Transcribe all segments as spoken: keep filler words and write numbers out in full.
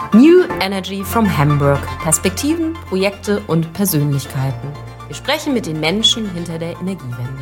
New Energy from Hamburg. Perspektiven, Projekte und Persönlichkeiten. Wir sprechen mit den Menschen hinter der Energiewende.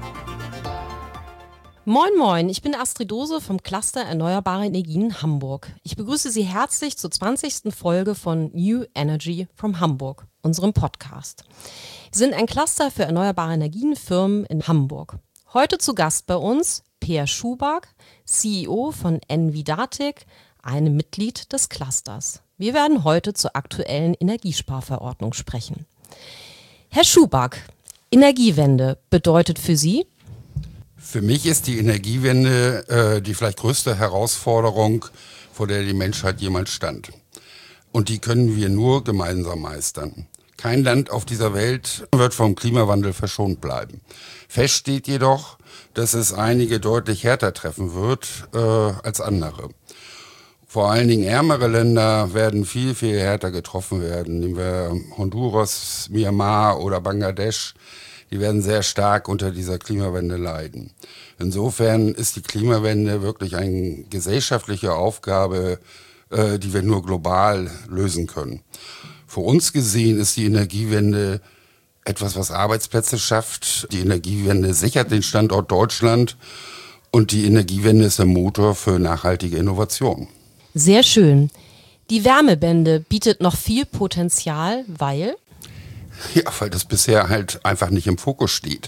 Moin Moin, ich bin Astrid Dose vom Cluster Erneuerbare Energien Hamburg. Ich begrüße Sie herzlich zur zwanzigsten Folge von New Energy from Hamburg, unserem Podcast. Wir sind ein Cluster für erneuerbare Energienfirmen in Hamburg. Heute zu Gast bei uns Peer Schuback, C E O von Envidatic, einem Mitglied des Clusters. Wir werden heute zur aktuellen Energiesparverordnung sprechen. Herr Schuback, Energiewende bedeutet für Sie? Für mich ist die Energiewende äh, die vielleicht größte Herausforderung, vor der die Menschheit jemals stand. Und die können wir nur gemeinsam meistern. Kein Land auf dieser Welt wird vom Klimawandel verschont bleiben. Fest steht jedoch, dass es einige deutlich härter treffen wird äh, als andere. Vor allen Dingen ärmere Länder werden viel, viel härter getroffen werden. Nehmen wir Honduras, Myanmar oder Bangladesch. Die werden sehr stark unter dieser Klimawende leiden. Insofern ist die Klimawende wirklich eine gesellschaftliche Aufgabe, äh, die wir nur global lösen können. Für uns gesehen ist die Energiewende etwas, was Arbeitsplätze schafft. Die Energiewende sichert den Standort Deutschland und die Energiewende ist der Motor für nachhaltige Innovation. Sehr schön. Die Wärmewende bietet noch viel Potenzial, weil? Ja, weil das bisher halt einfach nicht im Fokus steht.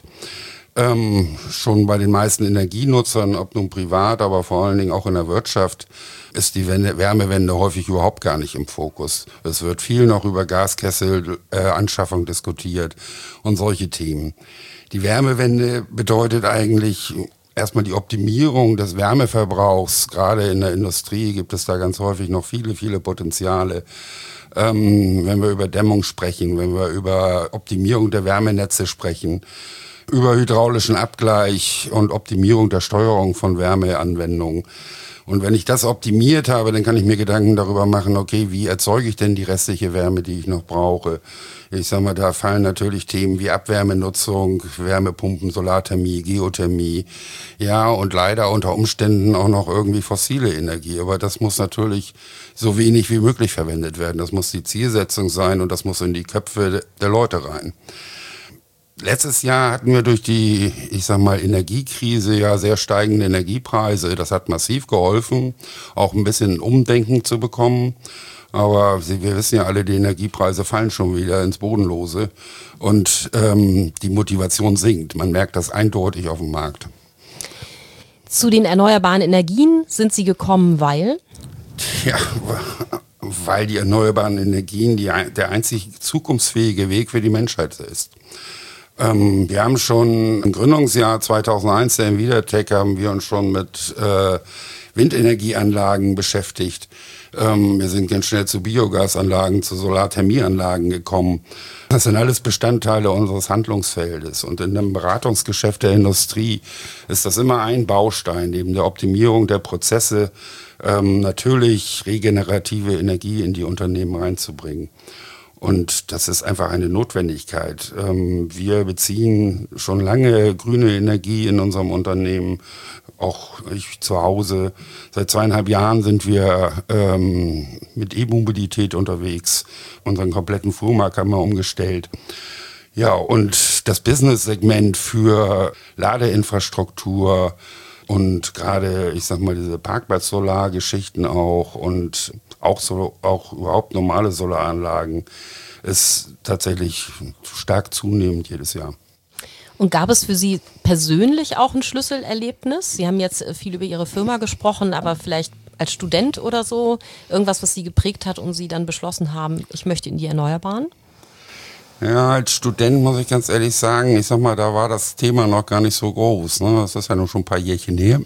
Ähm, schon bei den meisten Energienutzern, ob nun privat, aber vor allen Dingen auch in der Wirtschaft, ist die Wende, Wärmewende häufig überhaupt gar nicht im Fokus. Es wird viel noch über Gaskessel-Anschaffung äh, diskutiert und solche Themen. Die Wärmewende bedeutet eigentlich erstmal die Optimierung des Wärmeverbrauchs. Gerade in der Industrie gibt es da ganz häufig noch viele, viele Potenziale. Ähm, wenn wir über Dämmung sprechen, wenn wir über Optimierung der Wärmenetze sprechen, über hydraulischen Abgleich und Optimierung der Steuerung von Wärmeanwendungen. Und wenn ich das optimiert habe, dann kann ich mir Gedanken darüber machen, okay, wie erzeuge ich denn die restliche Wärme, die ich noch brauche? Ich sag mal, da fallen natürlich Themen wie Abwärmenutzung, Wärmepumpen, Solarthermie, Geothermie, ja, und leider unter Umständen auch noch irgendwie fossile Energie. Aber das muss natürlich so wenig wie möglich verwendet werden. Das muss die Zielsetzung sein und das muss in die Köpfe der Leute rein. Letztes Jahr hatten wir durch die, ich sag mal, Energiekrise ja sehr steigende Energiepreise. Das hat massiv geholfen, auch ein bisschen Umdenken zu bekommen. Aber wir wissen ja alle, die Energiepreise fallen schon wieder ins Bodenlose und ähm, die Motivation sinkt. Man merkt das eindeutig auf dem Markt. Zu den erneuerbaren Energien sind Sie gekommen, weil? Ja, weil die erneuerbaren Energien die, der einzig zukunftsfähige Weg für die Menschheit ist. Ähm, wir haben schon im Gründungsjahr zweitausendeins der Envidatic haben wir uns schon mit äh, Windenergieanlagen beschäftigt. Ähm, wir sind ganz schnell zu Biogasanlagen, zu Solarthermieanlagen gekommen. Das sind alles Bestandteile unseres Handlungsfeldes. Und in dem Beratungsgeschäft der Industrie ist das immer ein Baustein, neben der Optimierung der Prozesse ähm, natürlich regenerative Energie in die Unternehmen reinzubringen. Und das ist einfach eine Notwendigkeit. Wir beziehen schon lange grüne Energie in unserem Unternehmen, auch ich zu Hause. Seit zweieinhalb Jahren sind wir ähm, mit E-Mobilität unterwegs. Unseren kompletten Fuhrpark haben wir umgestellt. Ja, und das Business-Segment für Ladeinfrastruktur und gerade, ich sag mal, diese Parkplatz-Solar-Geschichten auch und auch so, auch überhaupt normale Solaranlagen ist tatsächlich stark zunehmend jedes Jahr. Und gab es für Sie persönlich auch ein Schlüsselerlebnis? Sie haben jetzt viel über Ihre Firma gesprochen, aber vielleicht als Student oder so, irgendwas, was Sie geprägt hat und Sie dann beschlossen haben, ich möchte in die Erneuerbaren? Ja, als Student muss ich ganz ehrlich sagen, ich sag mal, da war das Thema noch gar nicht so groß. Ne? Das ist ja nun schon ein paar Jährchen her.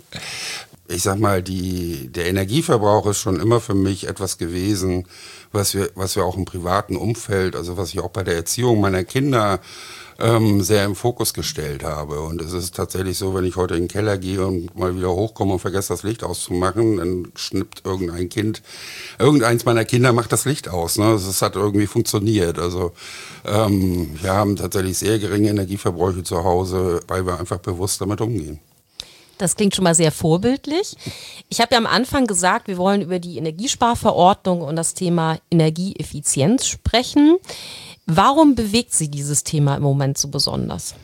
Ich sag mal, die, der Energieverbrauch ist schon immer für mich etwas gewesen, was wir, was wir auch im privaten Umfeld, also was ich auch bei der Erziehung meiner Kinder ähm, sehr im Fokus gestellt habe. Und es ist tatsächlich so, wenn ich heute in den Keller gehe und mal wieder hochkomme und vergesse das Licht auszumachen, dann schnippt irgendein Kind, irgendeins meiner Kinder macht das Licht aus. Ne? Das hat irgendwie funktioniert. Also ähm, wir haben tatsächlich sehr geringe Energieverbräuche zu Hause, weil wir einfach bewusst damit umgehen. Das klingt schon mal sehr vorbildlich. Ich habe ja am Anfang gesagt, wir wollen über die Energiesparverordnung und das Thema Energieeffizienz sprechen. Warum bewegt Sie dieses Thema im Moment so besonders?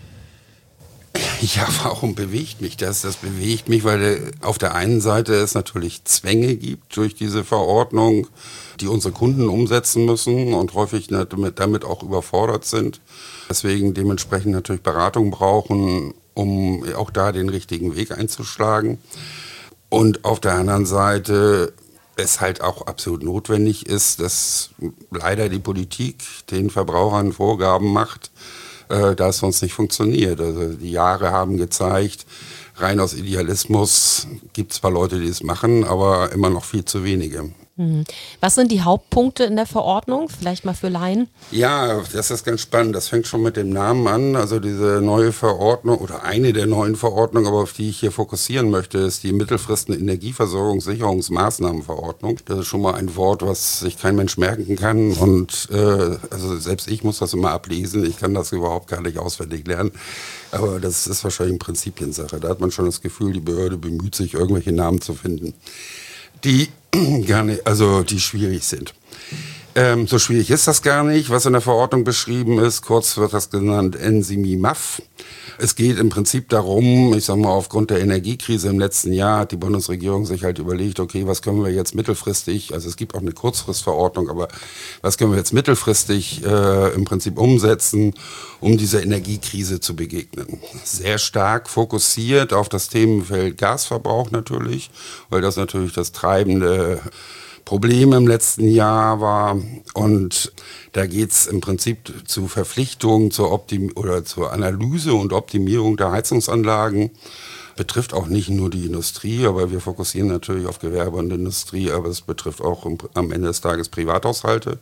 Ja, warum bewegt mich das? Das bewegt mich, weil auf der einen Seite es natürlich Zwänge gibt durch diese Verordnung, die unsere Kunden umsetzen müssen und häufig damit, damit auch überfordert sind. Deswegen dementsprechend natürlich Beratung brauchen, um auch da den richtigen Weg einzuschlagen. Und auf der anderen Seite es halt auch absolut notwendig ist, dass leider die Politik den Verbrauchern Vorgaben macht, äh, da es sonst nicht funktioniert. Also die Jahre haben gezeigt, rein aus Idealismus gibt es zwar Leute, die es machen, aber immer noch viel zu wenige. Was sind die Hauptpunkte in der Verordnung? Vielleicht mal für Laien. Ja, das ist ganz spannend. Das fängt schon mit dem Namen an. Also diese neue Verordnung oder eine der neuen Verordnungen, aber auf die ich hier fokussieren möchte, ist die mittelfristende Energieversorgungssicherungsmaßnahmenverordnung. Das ist schon mal ein Wort, was sich kein Mensch merken kann. Und äh, also selbst ich muss das immer ablesen. Ich kann das überhaupt gar nicht auswendig lernen. Aber das ist wahrscheinlich eine Prinzipiensache. Da hat man schon das Gefühl, die Behörde bemüht sich, irgendwelche Namen zu finden, die gar nicht, also die schwierig sind. Ähm, so schwierig ist das gar nicht, was in der Verordnung beschrieben ist. Kurz wird das genannt N S I M I M A F. Es geht im Prinzip darum, ich sag mal, aufgrund der Energiekrise im letzten Jahr hat die Bundesregierung sich halt überlegt, okay, was können wir jetzt mittelfristig, also es gibt auch eine Kurzfristverordnung, aber was können wir jetzt mittelfristig äh, im Prinzip umsetzen, um dieser Energiekrise zu begegnen. Sehr stark fokussiert auf das Themenfeld Gasverbrauch natürlich, weil das natürlich das treibende Problem im letzten Jahr war, und da geht's im Prinzip zu Verpflichtungen zur Optim- oder zur Analyse und Optimierung der Heizungsanlagen. Betrifft auch nicht nur die Industrie, aber wir fokussieren natürlich auf Gewerbe und Industrie, aber es betrifft auch im, am Ende des Tages Privathaushalte.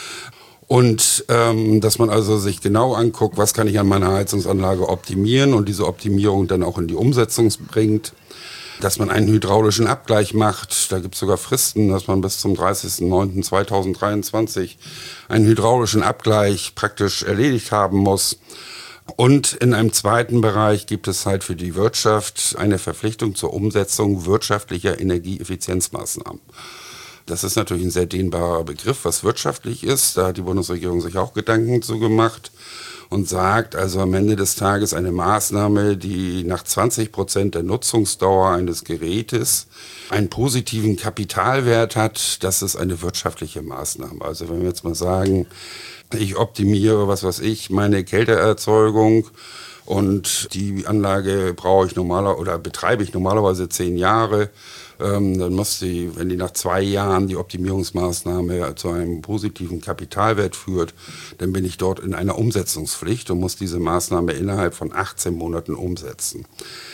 Und ähm, dass man also sich genau anguckt, was kann ich an meiner Heizungsanlage optimieren und diese Optimierung dann auch in die Umsetzung bringt. Dass man einen hydraulischen Abgleich macht, da gibt es sogar Fristen, dass man bis zum dreißigsten neunten zweitausenddreiundzwanzig einen hydraulischen Abgleich praktisch erledigt haben muss. Und in einem zweiten Bereich gibt es halt für die Wirtschaft eine Verpflichtung zur Umsetzung wirtschaftlicher Energieeffizienzmaßnahmen. Das ist natürlich ein sehr dehnbarer Begriff, was wirtschaftlich ist. Da hat die Bundesregierung sich auch Gedanken zu gemacht und sagt also am Ende des Tages eine Maßnahme, die nach zwanzig Prozent der Nutzungsdauer eines Gerätes einen positiven Kapitalwert hat. Das ist eine wirtschaftliche Maßnahme. Also wenn wir jetzt mal sagen, ich optimiere, was weiß ich, meine Kälteerzeugung und die Anlage brauche ich normaler oder betreibe ich normalerweise zehn Jahre, Ähm, dann muss die, wenn die nach zwei Jahren die Optimierungsmaßnahme zu einem positiven Kapitalwert führt, dann bin ich dort in einer Umsetzungspflicht und muss diese Maßnahme innerhalb von achtzehn Monaten umsetzen.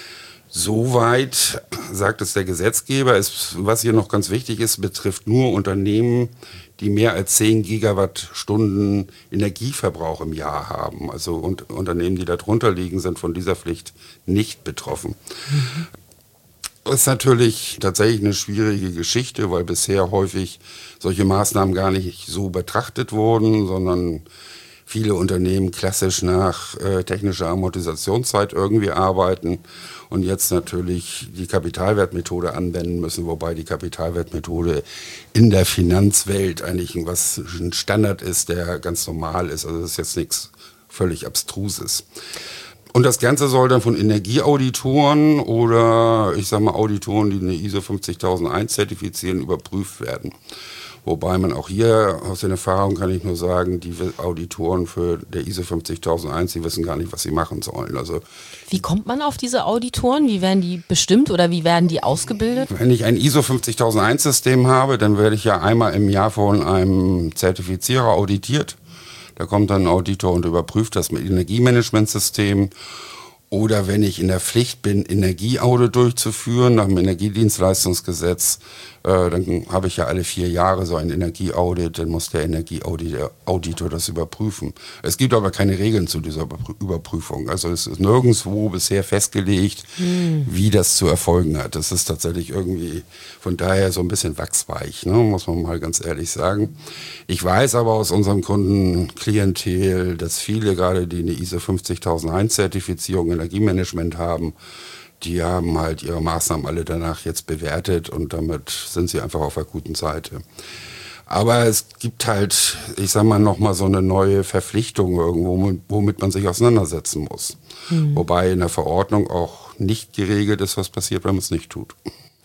Soweit sagt es der Gesetzgeber. Es, was hier noch ganz wichtig ist, betrifft nur Unternehmen, die mehr als zehn Gigawattstunden Energieverbrauch im Jahr haben. Also und, Unternehmen, die darunter liegen, sind von dieser Pflicht nicht betroffen. Mhm. Das ist natürlich tatsächlich eine schwierige Geschichte, weil bisher häufig solche Maßnahmen gar nicht so betrachtet wurden, sondern viele Unternehmen klassisch nach äh, technischer Amortisationszeit irgendwie arbeiten und jetzt natürlich die Kapitalwertmethode anwenden müssen, wobei die Kapitalwertmethode in der Finanzwelt eigentlich was ein Standard ist, der ganz normal ist. Also das ist jetzt nichts völlig Abstruses. Und das Ganze soll dann von Energieauditoren oder ich sage mal Auditoren, die eine I S O fünfzigtausendeins zertifizieren, überprüft werden. Wobei man auch hier aus den Erfahrungen kann ich nur sagen, die Auditoren für der I S O fünfzigtausendeins, die wissen gar nicht, was sie machen sollen. Also wie kommt man auf diese Auditoren? Wie werden die bestimmt oder wie werden die ausgebildet? Wenn ich ein I S O fünfzigtausendeins System habe, dann werde ich ja einmal im Jahr von einem Zertifizierer auditiert. Da kommt dann ein Auditor und überprüft das mit Energiemanagementsystem. Oder wenn ich in der Pflicht bin, Energieaudit durchzuführen nach dem Energiedienstleistungsgesetz, äh, dann habe ich ja alle vier Jahre so ein Energieaudit, dann muss der Energieauditor das überprüfen. Es gibt aber keine Regeln zu dieser Überprüfung. Also es ist nirgendwo bisher festgelegt, hm. wie das zu erfolgen hat. Das ist tatsächlich irgendwie von daher so ein bisschen wachsweich, ne, muss man mal ganz ehrlich sagen. Ich weiß aber aus unserem Kundenklientel, dass viele, gerade die eine I S O fünfzigtausendeins Zertifizierung Energiemanagement haben, die haben halt ihre Maßnahmen alle danach jetzt bewertet und damit sind sie einfach auf der guten Seite. Aber es gibt halt, ich sag mal, nochmal so eine neue Verpflichtung irgendwo, womit man sich auseinandersetzen muss. Mhm. Wobei in der Verordnung auch nicht geregelt ist, was passiert, wenn man es nicht tut.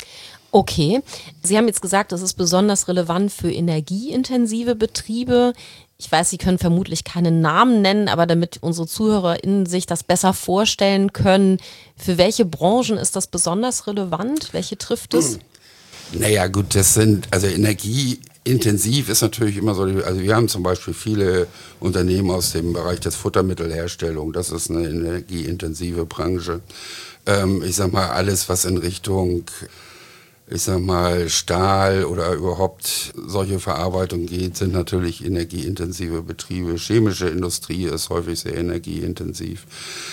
Okay, Sie haben jetzt gesagt, das ist besonders relevant für energieintensive Betriebe. Ich weiß, Sie können vermutlich keinen Namen nennen, aber damit unsere ZuhörerInnen sich das besser vorstellen können, für welche Branchen ist das besonders relevant? Welche trifft es? Naja gut, das sind, also energieintensiv ist natürlich immer so, also wir haben zum Beispiel viele Unternehmen aus dem Bereich des Futtermittelherstellung, das ist eine energieintensive Branche. Ähm, ich sag mal, alles was in Richtung, ich sag mal, Stahl oder überhaupt solche Verarbeitung geht, sind natürlich energieintensive Betriebe. Chemische Industrie ist häufig sehr energieintensiv.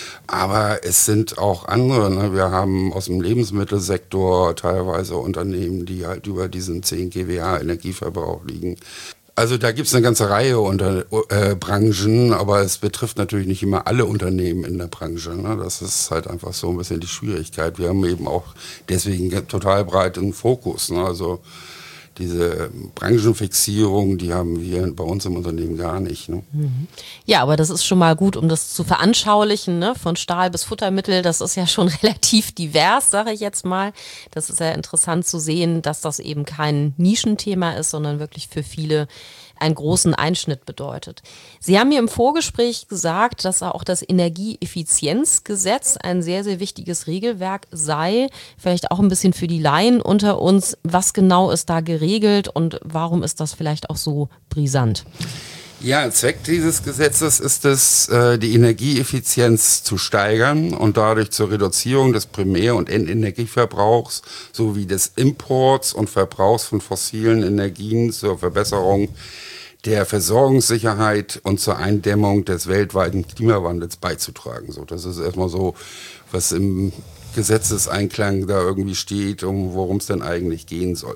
Aber es sind auch andere, ne? Wir haben aus dem Lebensmittelsektor teilweise Unternehmen, die halt über diesen zehn Gigawatt Energieverbrauch liegen. Also da gibt es eine ganze Reihe unter äh, Branchen, aber es betrifft natürlich nicht immer alle Unternehmen in der Branche. Ne? Das ist halt einfach so ein bisschen die Schwierigkeit. Wir haben eben auch deswegen total breiten Fokus. Ne? Also diese Branchenfixierung, die haben wir bei uns im Unternehmen gar nicht. Ne? Ja, aber das ist schon mal gut, um das zu veranschaulichen, ne? Von Stahl bis Futtermittel, das ist ja schon relativ divers, sage ich jetzt mal. Das ist ja interessant zu sehen, dass das eben kein Nischenthema ist, sondern wirklich für viele einen großen Einschnitt bedeutet. Sie haben mir im Vorgespräch gesagt, dass auch das Energieeffizienzgesetz ein sehr, sehr wichtiges Regelwerk sei. Vielleicht auch ein bisschen für die Laien unter uns. Was genau ist da geregelt und warum ist das vielleicht auch so brisant? Ja, Zweck dieses Gesetzes ist es, die Energieeffizienz zu steigern und dadurch zur Reduzierung des Primär- und Endenergieverbrauchs sowie des Imports und Verbrauchs von fossilen Energien zur Verbesserung der Versorgungssicherheit und zur Eindämmung des weltweiten Klimawandels beizutragen. So, das ist erstmal so, was im Gesetzeseinklang da irgendwie steht, um worum es denn eigentlich gehen soll.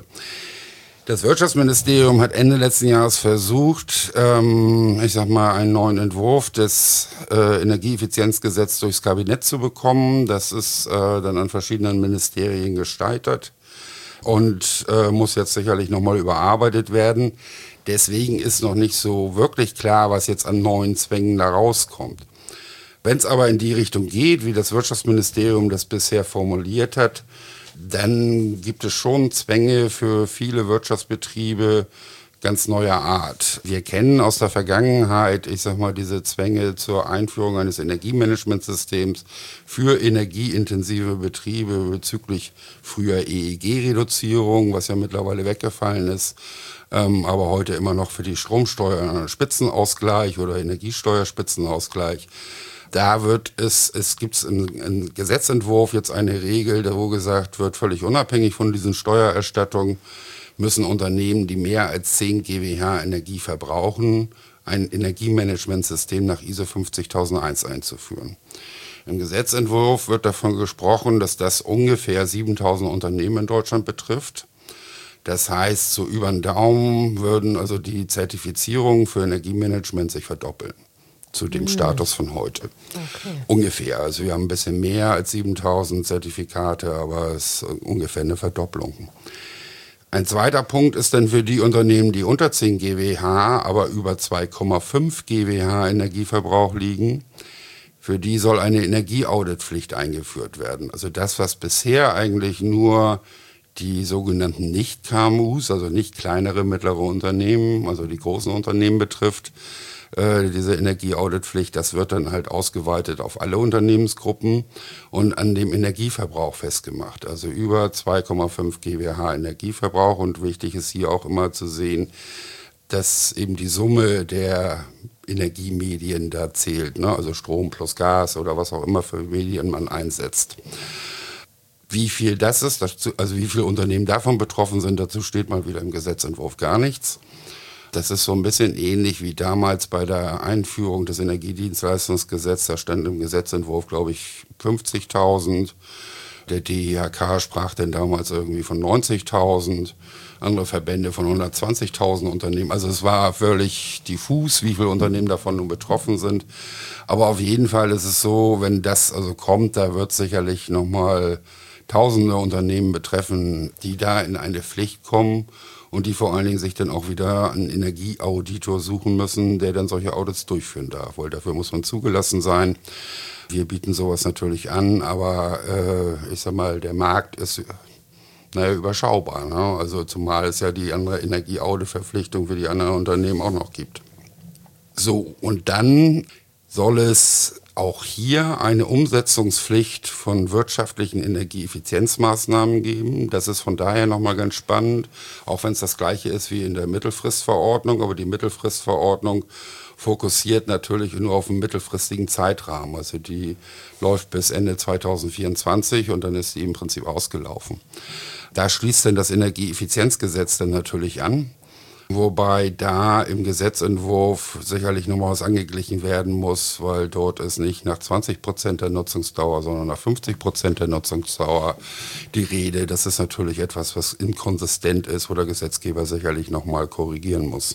Das Wirtschaftsministerium hat Ende letzten Jahres versucht, ähm, ich sag mal, einen neuen Entwurf des äh, Energieeffizienzgesetzes durchs Kabinett zu bekommen. Das ist äh, dann an verschiedenen Ministerien gescheitert und äh, muss jetzt sicherlich nochmal überarbeitet werden. Deswegen ist noch nicht so wirklich klar, was jetzt an neuen Zwängen da rauskommt. Wenn es aber in die Richtung geht, wie das Wirtschaftsministerium das bisher formuliert hat, dann gibt es schon Zwänge für viele Wirtschaftsbetriebe ganz neuer Art. Wir kennen aus der Vergangenheit, ich sag mal, diese Zwänge zur Einführung eines Energiemanagementsystems für energieintensive Betriebe bezüglich früher E E G-Reduzierung, was ja mittlerweile weggefallen ist, ähm, aber heute immer noch für die Stromsteuer-Spitzenausgleich oder Energiesteuerspitzenausgleich. Da wird es, es gibt im, im Gesetzentwurf jetzt eine Regel, wo gesagt wird, völlig unabhängig von diesen Steuererstattungen müssen Unternehmen, die mehr als zehn Gigawatt Energie verbrauchen, ein Energiemanagementsystem nach I S O fünfzigtausendeins einzuführen. Im Gesetzentwurf wird davon gesprochen, dass das ungefähr siebentausend Unternehmen in Deutschland betrifft. Das heißt, so über den Daumen würden also die Zertifizierungen für Energiemanagement sich verdoppeln zu dem mhm. Status von heute. Okay. Ungefähr. Also wir haben ein bisschen mehr als siebentausend Zertifikate, aber es ist ungefähr eine Verdopplung. Ein zweiter Punkt ist dann für die Unternehmen, die unter zehn Gigawatt, aber über zwei Komma fünf Gigawatt Energieverbrauch liegen. Für die soll eine Energieauditpflicht eingeführt werden. Also das, was bisher eigentlich nur die sogenannten Nicht-K M Us, also nicht kleinere, mittlere Unternehmen, also die großen Unternehmen betrifft, äh, diese Energieauditpflicht, das wird dann halt ausgeweitet auf alle Unternehmensgruppen und an dem Energieverbrauch festgemacht. Also über zwei Komma fünf Gigawatt Energieverbrauch, und wichtig ist hier auch immer zu sehen, dass eben die Summe der Energiemedien da zählt, ne? Also Strom plus Gas oder was auch immer für Medien man einsetzt. Wie viel das ist, dazu, also wie viele Unternehmen davon betroffen sind, dazu steht mal wieder im Gesetzentwurf gar nichts. Das ist so ein bisschen ähnlich wie damals bei der Einführung des Energiedienstleistungsgesetzes. Da stand im Gesetzentwurf, glaube ich, fünfzigtausend. Der D I H K sprach denn damals irgendwie von neunzigtausend, andere Verbände von hundertzwanzigtausend Unternehmen. Also es war völlig diffus, wie viele Unternehmen davon nun betroffen sind. Aber auf jeden Fall ist es so, wenn das also kommt, da wird sicherlich nochmal tausende Unternehmen betreffen, die da in eine Pflicht kommen und die vor allen Dingen sich dann auch wieder einen Energieauditor suchen müssen, der dann solche Audits durchführen darf, weil dafür muss man zugelassen sein. Wir bieten sowas natürlich an, aber äh, ich sag mal, der Markt ist naja, überschaubar. Ne? Also zumal es ja die andere Energieaudit-Verpflichtung für die anderen Unternehmen auch noch gibt. So, und dann soll es auch hier eine Umsetzungspflicht von wirtschaftlichen Energieeffizienzmaßnahmen geben. Das ist von daher nochmal ganz spannend, auch wenn es das Gleiche ist wie in der Mittelfristverordnung. Aber die Mittelfristverordnung fokussiert natürlich nur auf einen mittelfristigen Zeitrahmen. Also die läuft bis Ende zweitausendvierundzwanzig und dann ist die im Prinzip ausgelaufen. Da schließt dann das Energieeffizienzgesetz dann natürlich an. Wobei da im Gesetzentwurf sicherlich nochmal was angeglichen werden muss, weil dort ist nicht nach zwanzig Prozent der Nutzungsdauer, sondern nach fünfzig Prozent der Nutzungsdauer die Rede. Das ist natürlich etwas, was inkonsistent ist, wo der Gesetzgeber sicherlich nochmal korrigieren muss.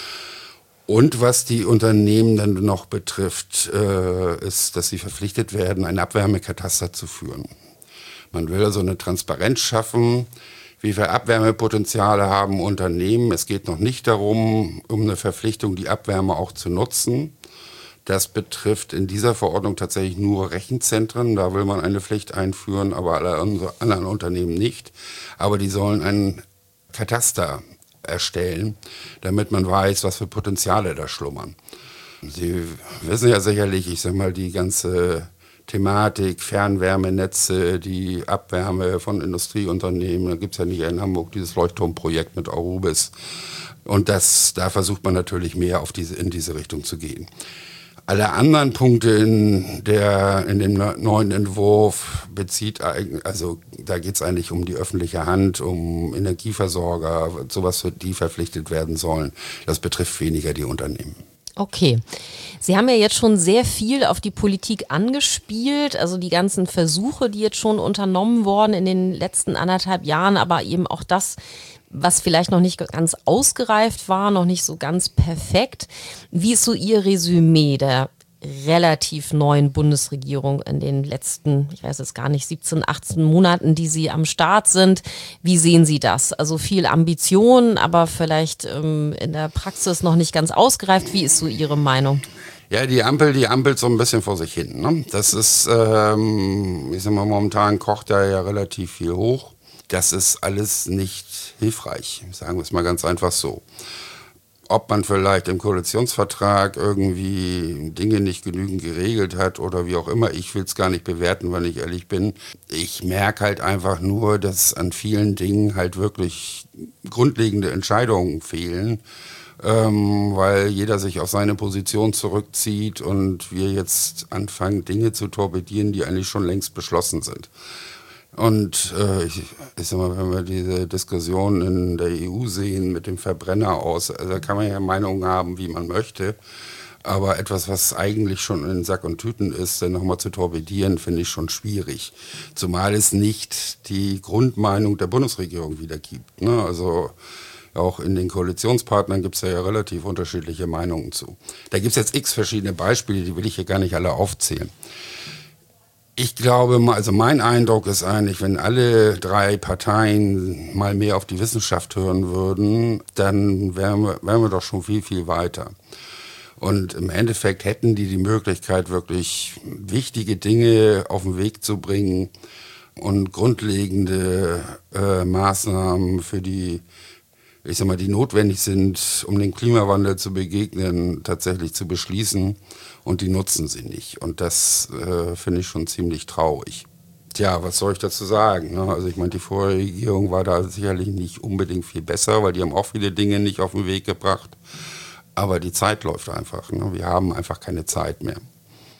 Und was die Unternehmen dann noch betrifft, äh, ist, dass sie verpflichtet werden, einen Abwärmekataster zu führen. Man will also eine Transparenz schaffen, wie viele Abwärmepotenziale haben Unternehmen. Es geht noch nicht darum, um eine Verpflichtung, die Abwärme auch zu nutzen. Das betrifft in dieser Verordnung tatsächlich nur Rechenzentren. Da will man eine Pflicht einführen, aber alle anderen Unternehmen nicht. Aber die sollen einen Kataster erstellen, damit man weiß, was für Potenziale da schlummern. Sie wissen ja sicherlich, ich sag mal, die ganze Thematik, Fernwärmenetze, die Abwärme von Industrieunternehmen. Da gibt es ja nicht in Hamburg dieses Leuchtturmprojekt mit Arubis. Und das, da versucht man natürlich mehr auf diese, in diese Richtung zu gehen. Alle anderen Punkte in, der, in dem neuen Entwurf bezieht, also da geht es eigentlich um die öffentliche Hand, um Energieversorger, sowas, für die verpflichtet werden sollen. Das betrifft weniger die Unternehmen. Okay. Sie haben ja jetzt schon sehr viel auf die Politik angespielt, also die ganzen Versuche, die jetzt schon unternommen wurden in den letzten anderthalb Jahren, aber eben auch das, was vielleicht noch nicht ganz ausgereift war, noch nicht so ganz perfekt. Wie ist so Ihr Resümee der relativ neuen Bundesregierung in den letzten, ich weiß jetzt gar nicht, siebzehn, achtzehn Monaten, die Sie am Start sind? Wie sehen Sie das? Also viel Ambition, aber vielleicht ähm, in der Praxis noch nicht ganz ausgereift. Wie ist so Ihre Meinung? Ja, die Ampel, die ampelt so ein bisschen vor sich hin. Ne? Das ist, ähm, ich sag mal, momentan kocht da ja relativ viel hoch. Das ist alles nicht hilfreich, sagen wir es mal ganz einfach so. Ob man vielleicht im Koalitionsvertrag irgendwie Dinge nicht genügend geregelt hat oder wie auch immer, ich will es gar nicht bewerten, wenn ich ehrlich bin. Ich merke halt einfach nur, dass an vielen Dingen halt wirklich grundlegende Entscheidungen fehlen, ähm, weil jeder sich auf seine Position zurückzieht und wir jetzt anfangen, Dinge zu torpedieren, die eigentlich schon längst beschlossen sind. Und äh, ich, ich sag mal, wenn wir diese Diskussion in der E U sehen mit dem Verbrenner aus, also da kann man ja Meinungen haben, wie man möchte. Aber etwas, was eigentlich schon in Sack und Tüten ist, dann nochmal zu torpedieren, finde ich schon schwierig. Zumal es nicht die Grundmeinung der Bundesregierung wiedergibt. Ne? Also auch in den Koalitionspartnern gibt es ja, ja relativ unterschiedliche Meinungen zu. Da gibt es jetzt x verschiedene Beispiele, die will ich hier gar nicht alle aufzählen. Ich glaube, also mein Eindruck ist eigentlich, wenn alle drei Parteien mal mehr auf die Wissenschaft hören würden, dann wären wir, wären wir doch schon viel, viel weiter. Und im Endeffekt hätten die die Möglichkeit, wirklich wichtige Dinge auf den Weg zu bringen und grundlegende äh, Maßnahmen für die, ich sag mal, die notwendig sind, um dem Klimawandel zu begegnen, tatsächlich zu beschließen. Und die nutzen sie nicht. Und das äh, finde ich schon ziemlich traurig. Tja, was soll ich dazu sagen? Ne? Also ich meine, die vorherige Regierung war da sicherlich nicht unbedingt viel besser, weil die haben auch viele Dinge nicht auf den Weg gebracht. Aber die Zeit läuft einfach. Ne? Wir haben einfach keine Zeit mehr.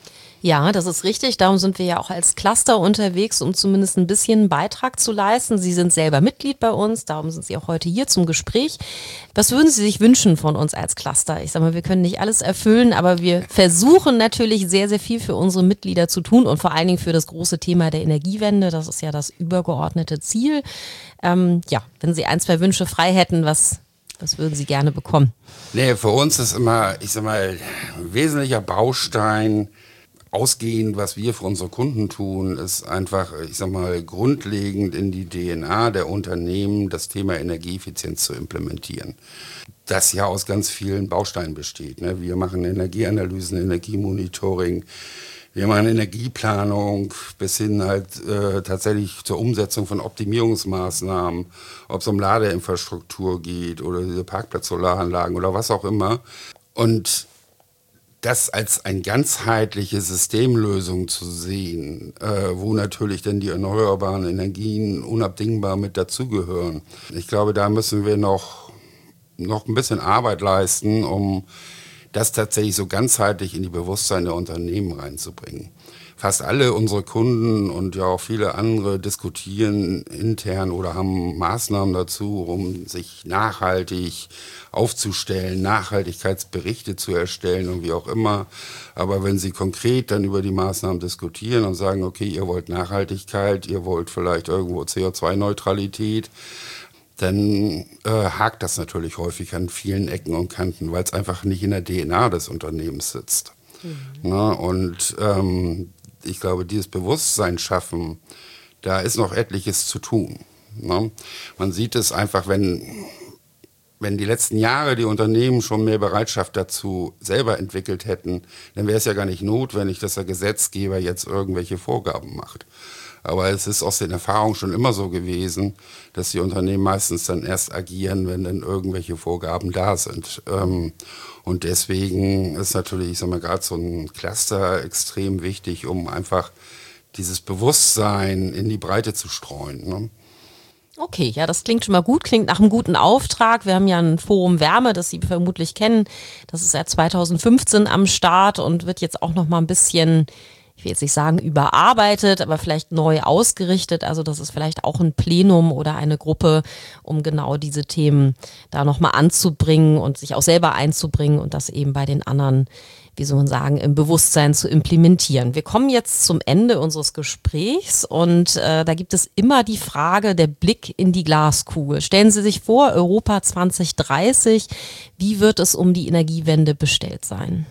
Ja, das ist richtig. Darum sind wir ja auch als Cluster unterwegs, um zumindest ein bisschen einen Beitrag zu leisten. Sie sind selber Mitglied bei uns, darum sind Sie auch heute hier zum Gespräch. Was würden Sie sich wünschen von uns als Cluster? Ich sag mal, wir können nicht alles erfüllen, aber wir versuchen natürlich sehr, sehr viel für unsere Mitglieder zu tun und vor allen Dingen für das große Thema der Energiewende. Das ist ja das übergeordnete Ziel. Ähm, ja, wenn Sie ein, zwei Wünsche frei hätten, was Was würden Sie gerne bekommen? Nee, für uns ist immer, ich sag mal, ein wesentlicher Baustein, ausgehend, was wir für unsere Kunden tun, ist einfach, ich sag mal, grundlegend in die D N A der Unternehmen das Thema Energieeffizienz zu implementieren. Das ja aus ganz vielen Bausteinen besteht. Ne? Wir machen Energieanalysen, Energiemonitoring, wir machen Energieplanung bis hin halt äh, tatsächlich zur Umsetzung von Optimierungsmaßnahmen, ob es um Ladeinfrastruktur geht oder diese Parkplatz-Solaranlagen oder was auch immer. Und das als eine ganzheitliche Systemlösung zu sehen, äh, wo natürlich dann die erneuerbaren Energien unabdingbar mit dazugehören. Ich glaube, da müssen wir noch, noch ein bisschen Arbeit leisten, um das tatsächlich so ganzheitlich in die Bewusstsein der Unternehmen reinzubringen. Fast alle unsere Kunden und ja auch viele andere diskutieren intern oder haben Maßnahmen dazu, um sich nachhaltig aufzustellen, Nachhaltigkeitsberichte zu erstellen und wie auch immer. Aber wenn sie konkret dann über die Maßnahmen diskutieren und sagen, okay, ihr wollt Nachhaltigkeit, ihr wollt vielleicht irgendwo C O zwei Neutralität, dann äh, hakt das natürlich häufig an vielen Ecken und Kanten, weil es einfach nicht in der D N A des Unternehmens sitzt. Mhm. Na, und ähm, ich glaube, dieses Bewusstsein schaffen, da ist noch etliches zu tun. Ne? Man sieht es einfach, wenn, wenn die letzten Jahre die Unternehmen schon mehr Bereitschaft dazu selber entwickelt hätten, dann wäre es ja gar nicht notwendig, dass der Gesetzgeber jetzt irgendwelche Vorgaben macht. Aber es ist aus den Erfahrungen schon immer so gewesen, dass die Unternehmen meistens dann erst agieren, wenn dann irgendwelche Vorgaben da sind. Und deswegen ist natürlich, ich sag mal, gerade so ein Cluster extrem wichtig, um einfach dieses Bewusstsein in die Breite zu streuen. Ne? Okay, ja, das klingt schon mal gut, klingt nach einem guten Auftrag. Wir haben ja ein Forum Wärme, das Sie vermutlich kennen. Das ist seit zweitausendfünfzehn am Start und wird jetzt auch noch mal ein bisschen, ich will jetzt nicht sagen überarbeitet, aber vielleicht neu ausgerichtet. Also das ist vielleicht auch ein Plenum oder eine Gruppe, um genau diese Themen da nochmal anzubringen und sich auch selber einzubringen und das eben bei den anderen, wie soll man sagen, im Bewusstsein zu implementieren. Wir kommen jetzt zum Ende unseres Gesprächs und äh, da gibt es immer die Frage, der Blick in die Glaskugel. Stellen Sie sich vor, Europa zwanzig dreißig, wie wird es um die Energiewende bestellt sein?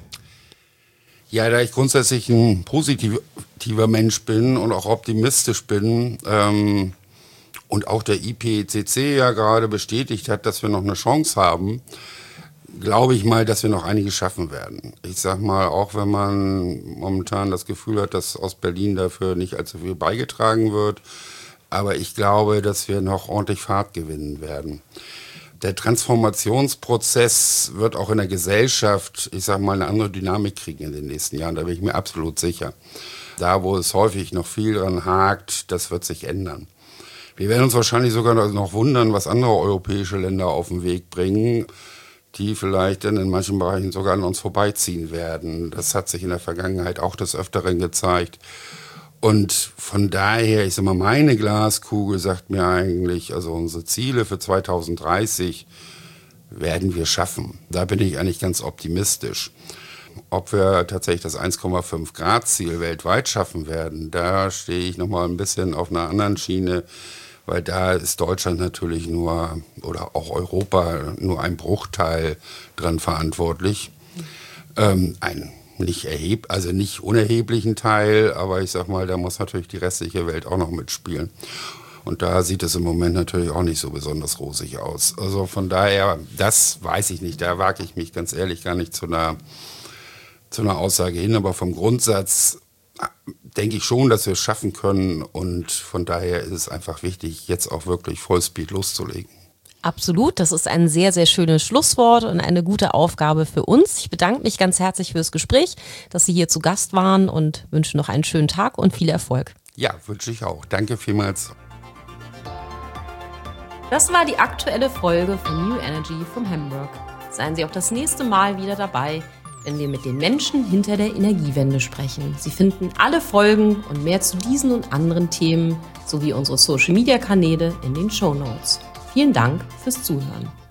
Ja, da ich grundsätzlich ein positiver Mensch bin und auch optimistisch bin ähm, und auch der I P C C ja gerade bestätigt hat, dass wir noch eine Chance haben, glaube ich mal, dass wir noch einiges schaffen werden. Ich sag mal, auch wenn man momentan das Gefühl hat, dass aus Berlin dafür nicht allzu viel beigetragen wird, aber ich glaube, dass wir noch ordentlich Fahrt gewinnen werden. Der Transformationsprozess wird auch in der Gesellschaft, ich sage mal, eine andere Dynamik kriegen in den nächsten Jahren. Da bin ich mir absolut sicher. Da, wo es häufig noch viel dran hakt, das wird sich ändern. Wir werden uns wahrscheinlich sogar noch wundern, was andere europäische Länder auf den Weg bringen, die vielleicht dann in manchen Bereichen sogar an uns vorbeiziehen werden. Das hat sich in der Vergangenheit auch des Öfteren gezeigt. Und von daher, ich sag mal, meine Glaskugel sagt mir eigentlich, also unsere Ziele für zwanzig dreißig werden wir schaffen. Da bin ich eigentlich ganz optimistisch. Ob wir tatsächlich das eins Komma fünf Grad Ziel weltweit schaffen werden, da stehe ich nochmal ein bisschen auf einer anderen Schiene, weil da ist Deutschland natürlich nur, oder auch Europa, nur ein Bruchteil dran verantwortlich. Ähm, ein nicht erheb, also nicht unerheblichen Teil, aber ich sag mal, da muss natürlich die restliche Welt auch noch mitspielen. Und da sieht es im Moment natürlich auch nicht so besonders rosig aus. Also von daher, das weiß ich nicht, da wage ich mich ganz ehrlich gar nicht zu einer, zu einer Aussage hin, aber vom Grundsatz denke ich schon, dass wir es schaffen können und von daher ist es einfach wichtig, jetzt auch wirklich Vollspeed loszulegen. Absolut, das ist ein sehr, sehr schönes Schlusswort und eine gute Aufgabe für uns. Ich bedanke mich ganz herzlich fürs Gespräch, dass Sie hier zu Gast waren und wünsche noch einen schönen Tag und viel Erfolg. Ja, wünsche ich auch. Danke vielmals. Das war die aktuelle Folge von New Energy from Hamburg. Seien Sie auch das nächste Mal wieder dabei, wenn wir mit den Menschen hinter der Energiewende sprechen. Sie finden alle Folgen und mehr zu diesen und anderen Themen sowie unsere Social-Media-Kanäle in den Shownotes. Vielen Dank fürs Zuhören.